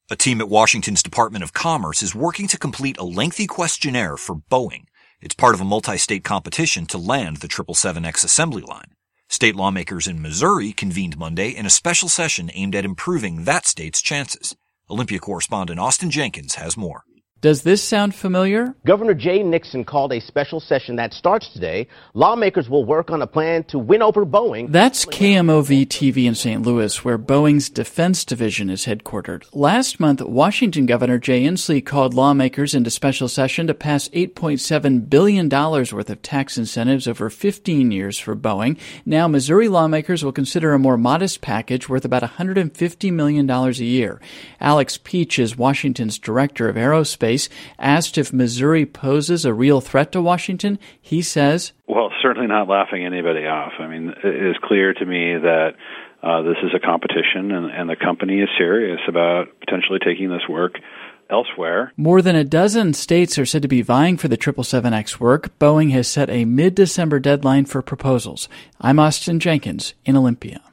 A team at Washington's Department of Commerce is working to complete a lengthy questionnaire for Boeing. It's part of a multi-state competition to land the 777X assembly line. State lawmakers in Missouri convened Monday in a special session aimed at improving that state's chances. Olympia correspondent Austin Jenkins has more. Does this sound familiar? Governor Jay Nixon called a special session that starts today. Lawmakers will work on a plan to win over Boeing. That's KMOV-TV in St. Louis, where Boeing's defense division is headquartered. Last month, Washington Governor Jay Inslee called lawmakers into special session to pass $8.7 billion worth of tax incentives over 15 years for Boeing. Now, Missouri lawmakers will consider a more modest package worth about $150 million a year. Alex Peach is Washington's director of aerospace. Asked if Missouri poses a real threat to Washington, he says, well, certainly not laughing anybody off. I mean, it is clear to me that this is a competition, and the company is serious about potentially taking this work elsewhere. More than a dozen states are said to be vying for the 777X work. Boeing has set a mid-December deadline for proposals. I'm Austin Jenkins in Olympia.